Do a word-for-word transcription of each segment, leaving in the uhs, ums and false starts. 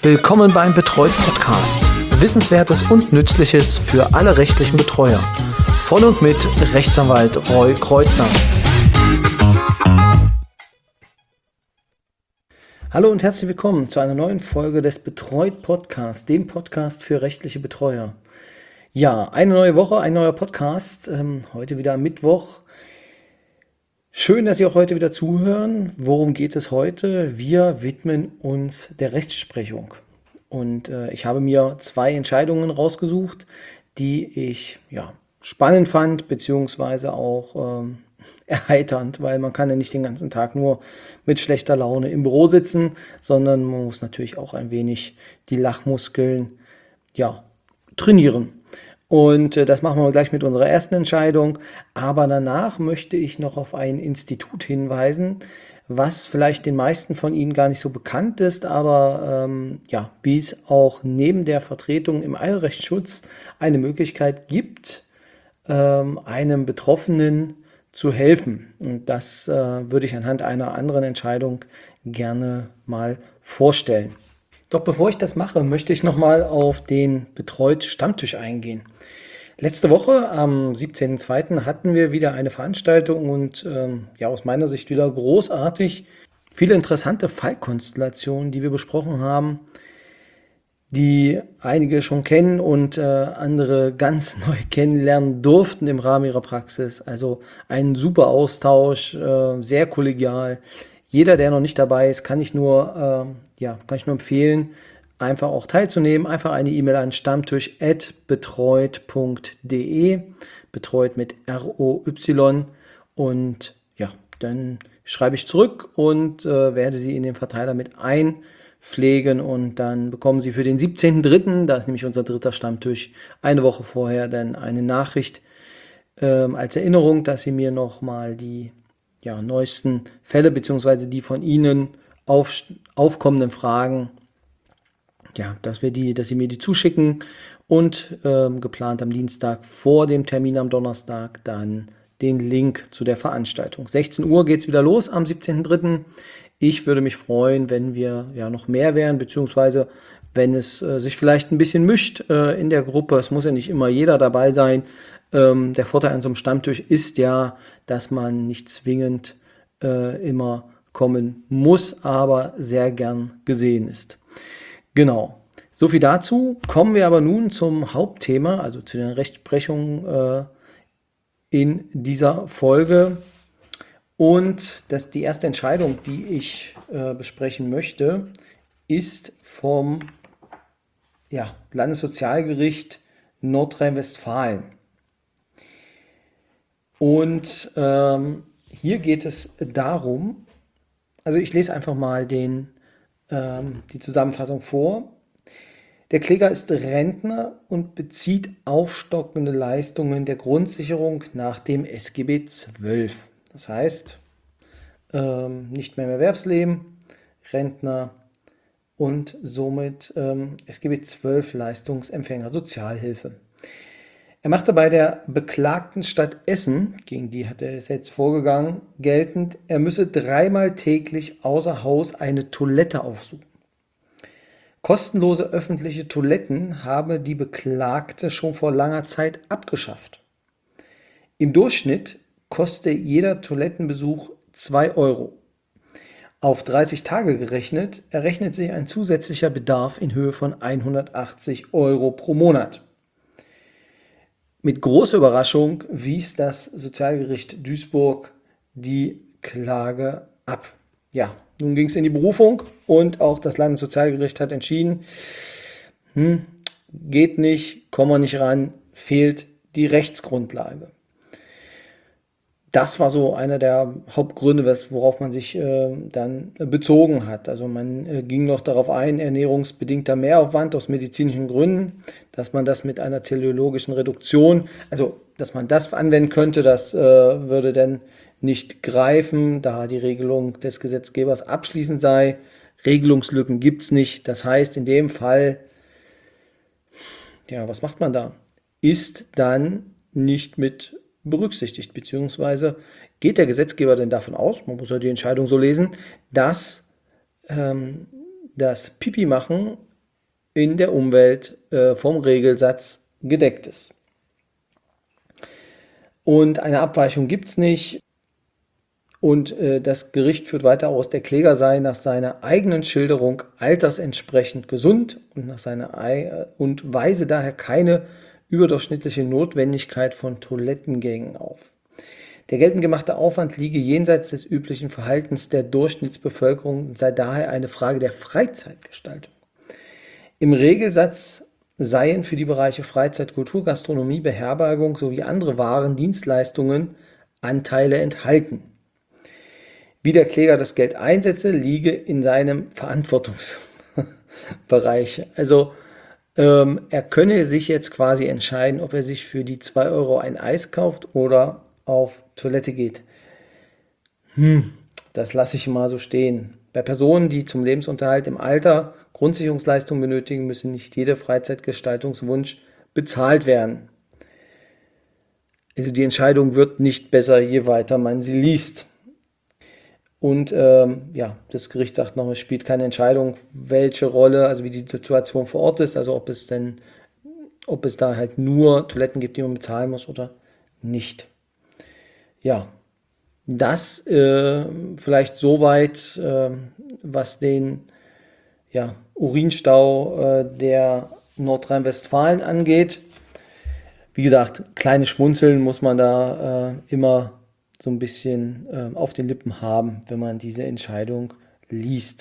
Willkommen beim Betreut Podcast. Wissenswertes und Nützliches für alle rechtlichen Betreuer. Von und mit Rechtsanwalt Roy Kreuzer. Hallo und herzlich willkommen zu einer neuen Folge des Betreut Podcasts, dem Podcast für rechtliche Betreuer. Ja, eine neue Woche, ein neuer Podcast, ähm, heute wieder am Mittwoch. Schön, dass Sie auch heute wieder zuhören. Worum geht es heute? Wir widmen uns der Rechtsprechung. Und äh, ich habe mir zwei Entscheidungen rausgesucht, die ich ja, spannend fand, beziehungsweise auch ähm, erheiternd, weil man kann ja nicht den ganzen Tag nur mit schlechter Laune im Büro sitzen, sondern man muss natürlich auch ein wenig die Lachmuskeln ja, trainieren. Und äh, das machen wir gleich mit unserer ersten Entscheidung. Aber danach möchte ich noch auf ein Institut hinweisen, was vielleicht den meisten von Ihnen gar nicht so bekannt ist, aber ähm, ja, wie es auch neben der Vertretung im Eilrechtsschutz eine Möglichkeit gibt, ähm, einem Betroffenen zu helfen. Und das äh, würde ich anhand einer anderen Entscheidung gerne mal vorstellen. Doch bevor ich das mache, möchte ich nochmal auf den Betreut Stammtisch eingehen. Letzte Woche, am siebzehnten zweiten hatten wir wieder eine Veranstaltung und ähm, ja, aus meiner Sicht wieder großartig. Viele interessante Fallkonstellationen, die wir besprochen haben, die einige schon kennen und äh, andere ganz neu kennenlernen durften im Rahmen ihrer Praxis. Also ein super Austausch, äh, sehr kollegial. Jeder, der noch nicht dabei ist, kann ich nur, äh, ja, kann ich nur empfehlen, einfach auch teilzunehmen. Einfach eine E-Mail an stammtisch at betreut punkt de, betreut mit R O Y, und ja, dann schreibe ich zurück und äh, werde Sie in den Verteiler mit einpflegen, und dann bekommen Sie für den siebzehnten dritten, da ist nämlich unser dritter Stammtisch, eine Woche vorher dann eine Nachricht äh, als Erinnerung, dass Sie mir nochmal die ja, neuesten Fälle bzw. die von Ihnen auf, aufkommenden Fragen, ja, dass wir die, dass Sie mir die zuschicken, und ähm, geplant am Dienstag vor dem Termin am Donnerstag dann den Link zu der Veranstaltung. sechzehn Uhr geht es wieder los am siebzehnten dritten Ich würde mich freuen, wenn wir ja noch mehr wären, beziehungsweise wenn es äh, sich vielleicht ein bisschen mischt äh, in der Gruppe. Es muss ja nicht immer jeder dabei sein. Ähm, der Vorteil an so einem Stammtisch ist ja, dass man nicht zwingend äh, immer kommen muss, aber sehr gern gesehen ist. Genau, so viel dazu. Kommen wir aber nun zum Hauptthema, also zu den Rechtsprechungen äh, in dieser Folge. Und das, die erste Entscheidung, die ich äh, besprechen möchte, ist vom ja, Landessozialgericht Nordrhein-Westfalen. Und ähm, hier geht es darum, also ich lese einfach mal den die Zusammenfassung vor. Der Kläger ist Rentner und bezieht aufstockende Leistungen der Grundsicherung nach dem S G B zwölf. Das heißt, ähm, nicht mehr im Erwerbsleben, Rentner und somit ähm, S G B zwölf Leistungsempfänger Sozialhilfe. Er machte bei der beklagten Stadt Essen, gegen die hat er es jetzt vorgegangen, geltend, er müsse dreimal täglich außer Haus eine Toilette aufsuchen. Kostenlose öffentliche Toiletten habe die Beklagte schon vor langer Zeit abgeschafft. Im Durchschnitt koste jeder Toilettenbesuch zwei Euro. Auf dreißig Tage gerechnet errechnet sich ein zusätzlicher Bedarf in Höhe von hundertachtzig Euro pro Monat. Mit großer Überraschung wies das Sozialgericht Duisburg die Klage ab. Ja, nun ging es in die Berufung und auch das Landessozialgericht hat entschieden, hm, geht nicht, kommen wir nicht ran, fehlt die Rechtsgrundlage. Das war so einer der Hauptgründe, worauf man sich äh, dann bezogen hat. Also man äh, ging noch darauf ein, ernährungsbedingter Mehraufwand aus medizinischen Gründen, dass man das mit einer teleologischen Reduktion, also dass man das anwenden könnte, das äh, würde dann nicht greifen, da die Regelung des Gesetzgebers abschließend sei. Regelungslücken gibt es nicht. Das heißt, in dem Fall, ja, was macht man da? Ist dann nicht mit berücksichtigt, beziehungsweise geht der Gesetzgeber denn davon aus, man muss ja die Entscheidung so lesen, dass ähm, das Pipi machen in der Umwelt äh, vom Regelsatz gedeckt ist. Und eine Abweichung gibt es nicht. Und äh, das Gericht führt weiter aus, der Kläger sei nach seiner eigenen Schilderung altersentsprechend gesund und, nach seiner Ei und weise daher keine überdurchschnittliche Notwendigkeit von Toilettengängen auf. Der geltend gemachte Aufwand liege jenseits des üblichen Verhaltens der Durchschnittsbevölkerung und sei daher eine Frage der Freizeitgestaltung. Im Regelsatz seien für die Bereiche Freizeit, Kultur, Gastronomie, Beherbergung sowie andere Waren, Dienstleistungen Anteile enthalten. Wie der Kläger das Geld einsetze, liege in seinem Verantwortungsbereich. Also ähm, er könne sich jetzt quasi entscheiden, ob er sich für die zwei Euro ein Eis kauft oder auf Toilette geht. Hm, das lasse ich mal so stehen. Bei Personen, die zum Lebensunterhalt im Alter Grundsicherungsleistungen benötigen, müsse nicht jeder Freizeitgestaltungswunsch bezahlt werden. Also die Entscheidung wird nicht besser, je weiter man sie liest. Und ähm, ja, das Gericht sagt noch, es spielt keine Entscheidung, welche Rolle, also wie die Situation vor Ort ist, also ob es denn, ob es da halt nur Toiletten gibt, die man bezahlen muss oder nicht. Ja, das äh, vielleicht soweit, äh, was den ja, Urinstau äh, der Nordrhein-Westfalen angeht. Wie gesagt, kleine Schmunzeln muss man da äh, immer so ein bisschen äh, auf den Lippen haben, wenn man diese Entscheidung liest.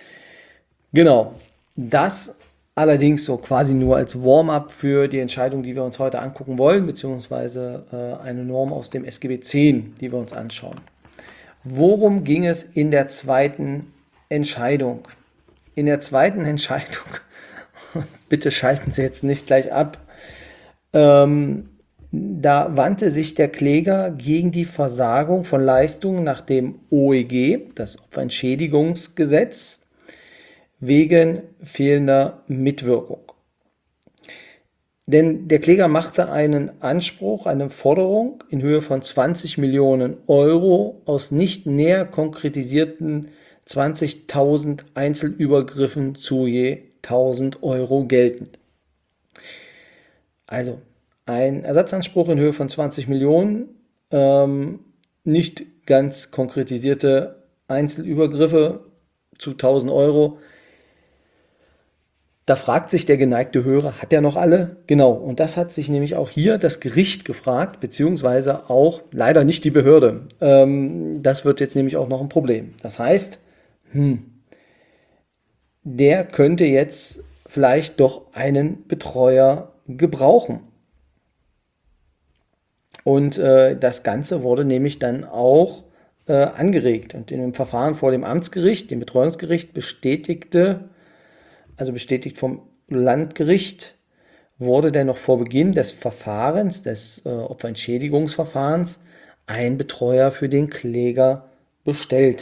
Genau, das allerdings so quasi nur als Warm-up für die Entscheidung, die wir uns heute angucken wollen, beziehungsweise äh, eine Norm aus dem S G B zehn, die wir uns anschauen. Worum ging es in der zweiten Entscheidung? In der zweiten Entscheidung, bitte schalten Sie jetzt nicht gleich ab, ähm, da wandte sich der Kläger gegen die Versagung von Leistungen nach dem O E G, das Opferentschädigungsgesetz, wegen fehlender Mitwirkung. Denn der Kläger machte einen Anspruch, eine Forderung in Höhe von zwanzig Millionen Euro aus nicht näher konkretisierten zwanzigtausend Einzelübergriffen zu je tausend Euro geltend. Also ein Ersatzanspruch in Höhe von zwanzig Millionen, ähm, nicht ganz konkretisierte Einzelübergriffe zu tausend Euro. Da fragt sich der geneigte Hörer, hat er noch alle? Genau, und das hat sich nämlich auch hier das Gericht gefragt, beziehungsweise auch leider nicht die Behörde. Ähm, das wird jetzt nämlich auch noch ein Problem. Das heißt, hm, der könnte jetzt vielleicht doch einen Betreuer gebrauchen. Und äh, das Ganze wurde nämlich dann auch äh, angeregt. Und in dem Verfahren vor dem Amtsgericht, dem Betreuungsgericht, bestätigte, also bestätigt vom Landgericht, wurde dann noch vor Beginn des Verfahrens, des äh, Opferentschädigungsverfahrens, ein Betreuer für den Kläger bestellt.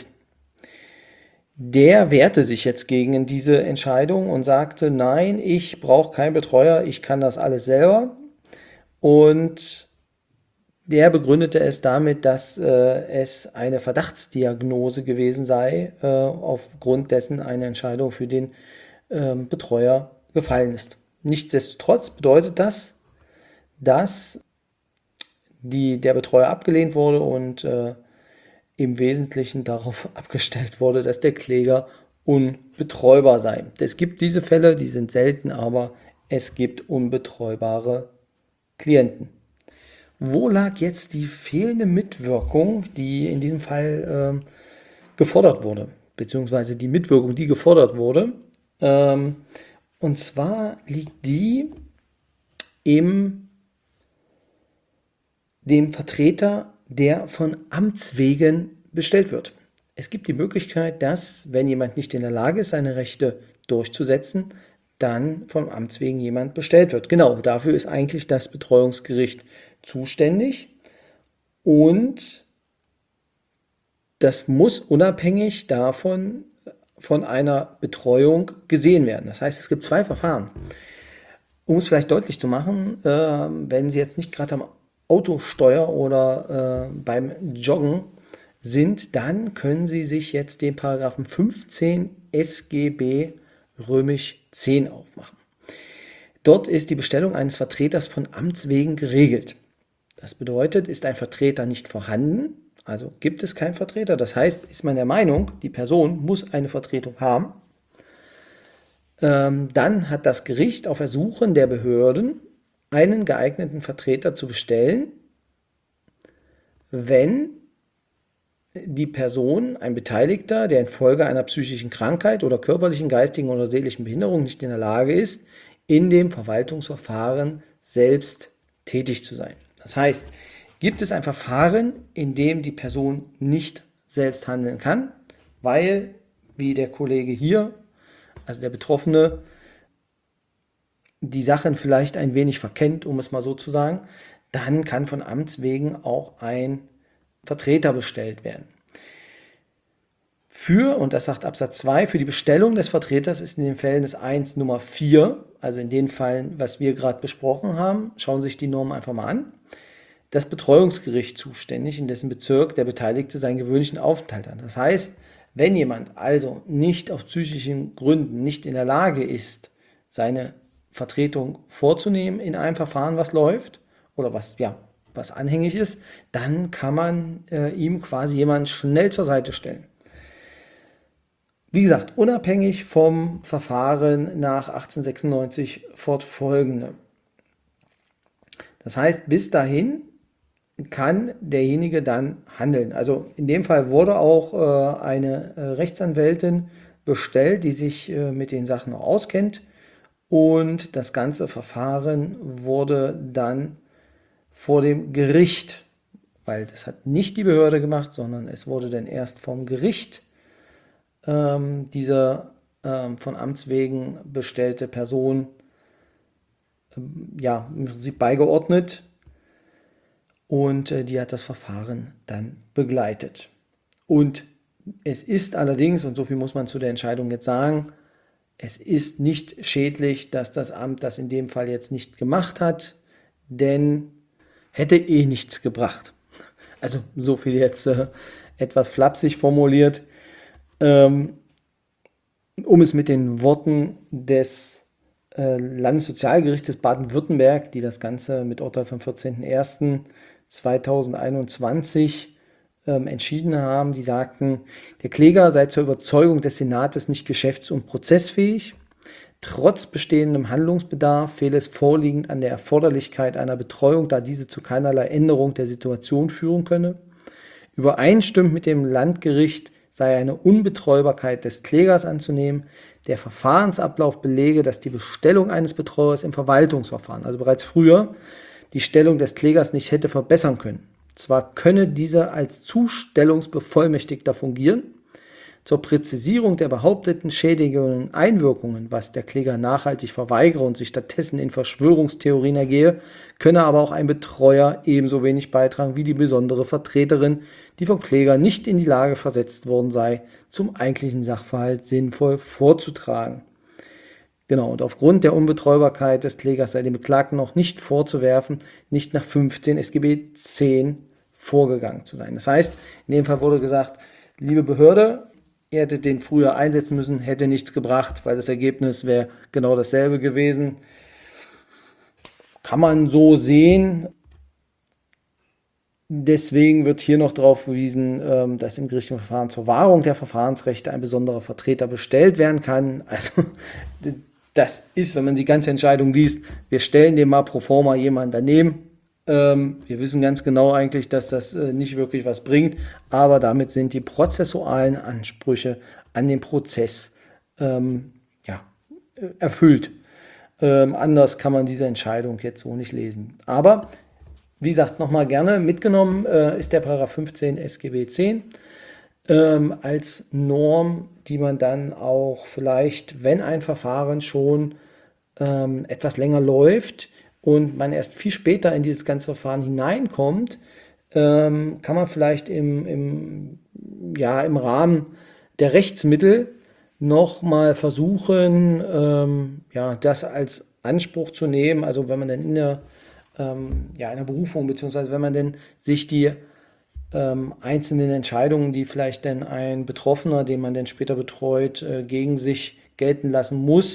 Der wehrte sich jetzt gegen diese Entscheidung und sagte, nein, ich brauche keinen Betreuer, ich kann das alles selber. Und der begründete es damit, dass äh, es eine Verdachtsdiagnose gewesen sei, äh, aufgrund dessen eine Entscheidung für den äh, Betreuer gefallen ist. Nichtsdestotrotz bedeutet das, dass die, der Betreuer abgelehnt wurde und äh, im Wesentlichen darauf abgestellt wurde, dass der Kläger unbetreubar sei. Es gibt diese Fälle, die sind selten, aber es gibt unbetreubare Klienten. Wo lag jetzt die fehlende Mitwirkung, die in diesem Fall äh, gefordert wurde, beziehungsweise die Mitwirkung, die gefordert wurde? Ähm, und zwar liegt die im dem Vertreter, der von Amts wegen bestellt wird. Es gibt die Möglichkeit, dass, wenn jemand nicht in der Lage ist, seine Rechte durchzusetzen, dann vom Amts wegen jemand bestellt wird. Genau, dafür ist eigentlich das Betreuungsgericht zuständig und das muss unabhängig davon von einer Betreuung gesehen werden. Das heißt, es gibt zwei Verfahren. Um es vielleicht deutlich zu machen, äh, wenn Sie jetzt nicht gerade am Autosteuer oder äh, beim Joggen sind, dann können Sie sich jetzt den Paragraphen fünfzehn S G B römisch zehn aufmachen. Dort ist die Bestellung eines Vertreters von Amts wegen geregelt. Das bedeutet, ist ein Vertreter nicht vorhanden, also gibt es keinen Vertreter, das heißt, ist man der Meinung, die Person muss eine Vertretung haben, ähm, dann hat das Gericht auf Ersuchen der Behörden einen geeigneten Vertreter zu bestellen, wenn die Person, ein Beteiligter, der infolge einer psychischen Krankheit oder körperlichen, geistigen oder seelischen Behinderung nicht in der Lage ist, in dem Verwaltungsverfahren selbst tätig zu sein. Das heißt, gibt es ein Verfahren, in dem die Person nicht selbst handeln kann, weil, wie der Kollege hier, also der Betroffene, die Sachen vielleicht ein wenig verkennt, um es mal so zu sagen, dann kann von Amts wegen auch ein Vertreter bestellt werden. Für, und das sagt Absatz zwei, für die Bestellung des Vertreters ist in den Fällen des eins Nummer vier, also in den Fällen, was wir gerade besprochen haben, schauen Sie sich die Normen einfach mal an, das Betreuungsgericht zuständig, in dessen Bezirk der Beteiligte seinen gewöhnlichen Aufenthalt hat. Das heißt, wenn jemand also nicht aus psychischen Gründen nicht in der Lage ist, seine Vertretung vorzunehmen in einem Verfahren, was läuft oder was, ja, was anhängig ist, dann kann man äh, ihm quasi jemanden schnell zur Seite stellen. Wie gesagt, unabhängig vom Verfahren nach achtzehnhundertsechsundneunzig fortfolgende. Das heißt, bis dahin kann derjenige dann handeln. Also in dem Fall wurde auch äh, eine äh, Rechtsanwältin bestellt, die sich äh, mit den Sachen auch auskennt, und das ganze Verfahren wurde dann vor dem Gericht, weil das hat nicht die Behörde gemacht, sondern es wurde dann erst vom Gericht ähm, diese ähm, von Amts wegen bestellte Person ähm, ja, im Prinzip beigeordnet, und äh, die hat das Verfahren dann begleitet. Und es ist allerdings, und so viel muss man zu der Entscheidung jetzt sagen, es ist nicht schädlich, dass das Amt das in dem Fall jetzt nicht gemacht hat, denn hätte eh nichts gebracht. Also so viel jetzt äh, etwas flapsig formuliert. Ähm, um es mit den Worten des äh, Landessozialgerichtes Baden-Württemberg, die das Ganze mit Urteil vom vierzehnten ersten zweitausendeinundzwanzig ähm, entschieden haben, die sagten, der Kläger sei zur Überzeugung des Senates nicht geschäfts- und prozessfähig. Trotz bestehendem Handlungsbedarf fehle es vorliegend an der Erforderlichkeit einer Betreuung, da diese zu keinerlei Änderung der Situation führen könne. Übereinstimmend mit dem Landgericht sei eine Unbetreubarkeit des Klägers anzunehmen. Der Verfahrensablauf belege, dass die Bestellung eines Betreuers im Verwaltungsverfahren, also bereits früher, die Stellung des Klägers nicht hätte verbessern können. Zwar könne dieser als Zustellungsbevollmächtigter fungieren, zur Präzisierung der behaupteten schädigenden Einwirkungen, was der Kläger nachhaltig verweigere und sich stattdessen in Verschwörungstheorien ergehe, könne aber auch ein Betreuer ebenso wenig beitragen wie die besondere Vertreterin, die vom Kläger nicht in die Lage versetzt worden sei, zum eigentlichen Sachverhalt sinnvoll vorzutragen. Genau, und aufgrund der Unbetreubarkeit des Klägers sei dem Beklagten noch nicht vorzuwerfen, nicht nach fünfzehn S G B zehn vorgegangen zu sein. Das heißt, in dem Fall wurde gesagt, liebe Behörde, ihr hättet den früher einsetzen müssen, hätte nichts gebracht, weil das Ergebnis wäre genau dasselbe gewesen. Kann man so sehen. Deswegen wird hier noch darauf verwiesen, dass im gerichtlichen Verfahren zur Wahrung der Verfahrensrechte ein besonderer Vertreter bestellt werden kann. Also das ist, wenn man die ganze Entscheidung liest, wir stellen dem mal pro forma jemanden daneben. Wir wissen ganz genau eigentlich, dass das nicht wirklich was bringt, aber damit sind die prozessualen Ansprüche an den Prozess ähm, ja, erfüllt. Ähm, anders kann man diese Entscheidung jetzt so nicht lesen. Aber wie gesagt, nochmal gerne mitgenommen äh, ist der Paragraph fünfzehn S G B zehn ähm, als Norm, die man dann auch vielleicht, wenn ein Verfahren schon ähm, etwas länger läuft und man erst viel später in dieses ganze Verfahren hineinkommt, ähm, kann man vielleicht im, im, ja, im Rahmen der Rechtsmittel nochmal versuchen, ähm, ja, das als Anspruch zu nehmen. Also wenn man dann in der ähm, ja, in der Berufung, beziehungsweise wenn man denn sich die ähm, einzelnen Entscheidungen, die vielleicht dann ein Betroffener, den man dann später betreut, äh, gegen sich gelten lassen muss,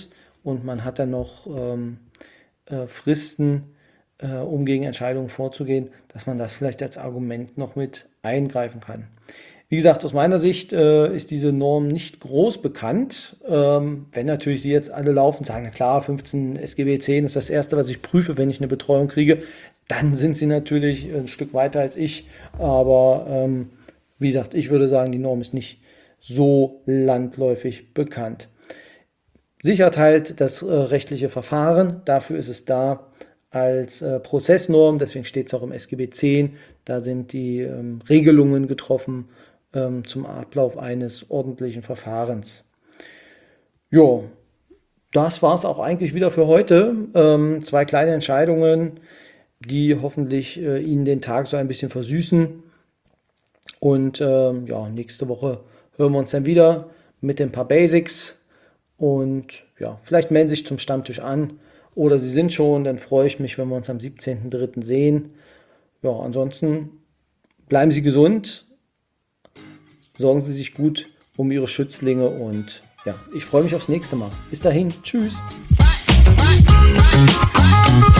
und man hat dann noch ähm, äh, Fristen, äh, um gegen Entscheidungen vorzugehen, dass man das vielleicht als Argument noch mit eingreifen kann. Wie gesagt, aus meiner Sicht äh, ist diese Norm nicht groß bekannt. Ähm, wenn natürlich Sie jetzt alle laufen, sagen, na klar, fünfzehn S G B zehn ist das Erste, was ich prüfe, wenn ich eine Betreuung kriege, dann sind Sie natürlich ein Stück weiter als ich. Aber ähm, wie gesagt, ich würde sagen, die Norm ist nicht so landläufig bekannt. Sichert halt das äh, rechtliche Verfahren, dafür ist es da als äh, Prozessnorm, deswegen steht es auch im S G B zehn, da sind die ähm, Regelungen getroffen ähm, zum Ablauf eines ordentlichen Verfahrens. Jo, das war es auch eigentlich wieder für heute. Ähm, zwei kleine Entscheidungen, die hoffentlich äh, Ihnen den Tag so ein bisschen versüßen. Und ähm, ja, nächste Woche hören wir uns dann wieder mit ein paar Basics. Und ja, vielleicht melden Sie sich zum Stammtisch an oder Sie sind schon, dann freue ich mich, wenn wir uns am siebzehnten dritten sehen. Ja, ansonsten bleiben Sie gesund, sorgen Sie sich gut um Ihre Schützlinge und ja, ich freue mich aufs nächste Mal. Bis dahin, tschüss.